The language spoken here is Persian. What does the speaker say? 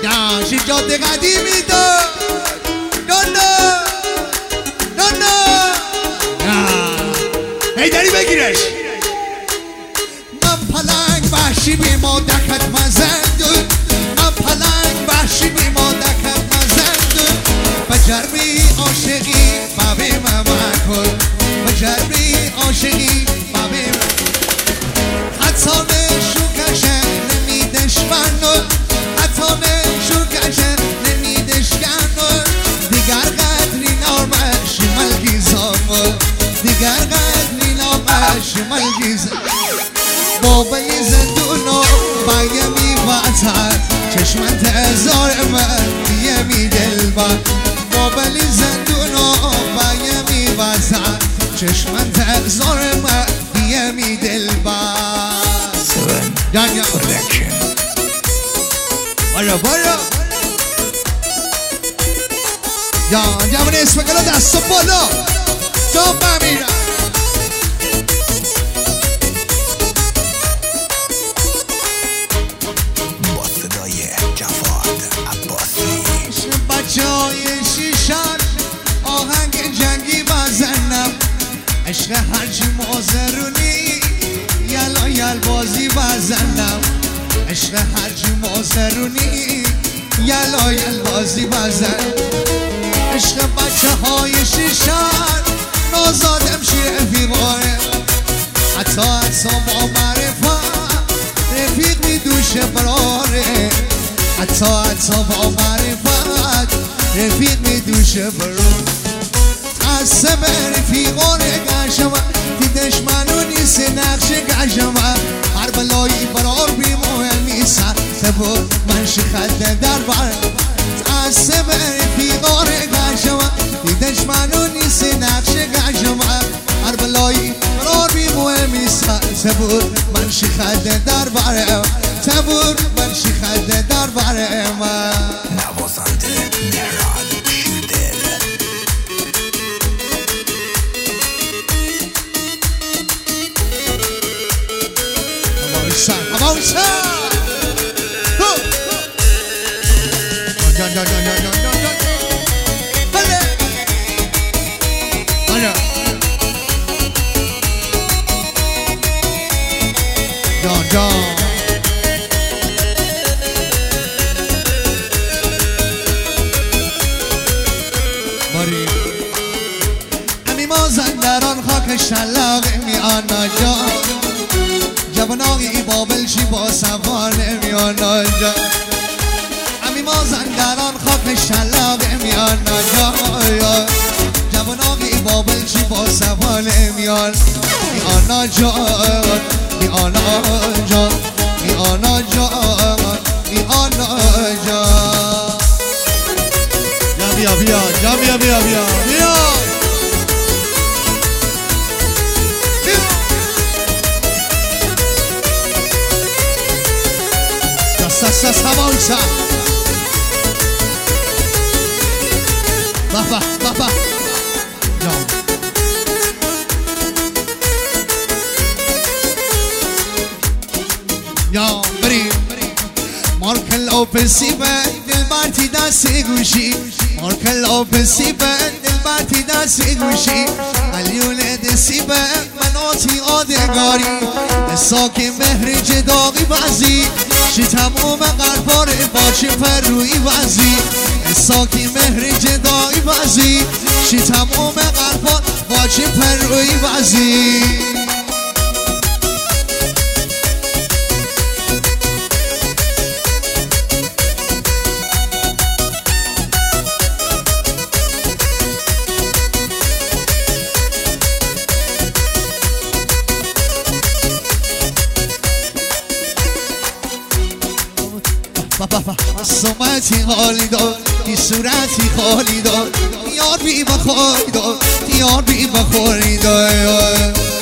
یا جاده قدیمی دار نه هیدری بگیرش. من پلنگ وحشی بی مادکت مزندون، من پلنگ وحشی بی مادکت مزندون. بجربی عاشقی بابی من کن، بجربی عاشقی بابی من. حتی نشون کشن نمیدش منو، حتی نشون کشن نمیدش کنو. دیگر قدری نامش ملگیزامو، دیگر قدری نامش ملگیزام. بابای زندونو باید میواتر، چشمت هزار من دیمی دلبر. بابای زندونو باید میواتر، چشمت هزار من دیمی دلبر. دنیا بارا جان جوان اسم کلا دست و بالا جان بمیرم. با صدای جواد عباسی. بچه های شیشان آهنگ جنگی بزنم، عشق هرچی مازرونی یلا یل بازی بزنم، عشق هرچی مازرونی یلا یل بازی بزن. عشق بچه های شیشان نازادم شیر رفیقاره، حتی با معرفت رفیق می دوشه براره، حتی با معرفت رفیق می دوشه براره. قسم رفیقاره گشم دیدش منو نیست نقش گشم، هر بلایی برار بی مهم نیست تبور من شخده در بر. قسم رفیقاره گشم دیدش منو نیست نقش گشم، هر بلایی برار بی مهم نیست تبور من شخده در بر، تبور من شخده در بر. نوازنده مهران شودل. همی مازندران خاک شلاق میان جان، جوانای بابلشی با سوار میان آنجا. همی مازندران خاک شلاق میان آنجا، جوانای بابلشی با سوار میان آنجا، میان آنجا، میان آنجا، میان آنجا. بیا بیا بیا بیا بیا بیا بیا سس همانسا بابا بابا جان یا بریم مارکل اوپسی به دل برتی دستی گوشی، مارکل اوپسی به دل برتی دستی گوشی. علیون دستی به مناتی آدگاری، ساکی مهر جداقی بازی شی تموم قرباره باچه پروی بازی، ساکی مهر جداقی بازی شی تموم قربار باچه پروی بازی. سمتی حالی دار بی صورتی خالی دار، یار بی بخوری دار، یار بی بخوری دار.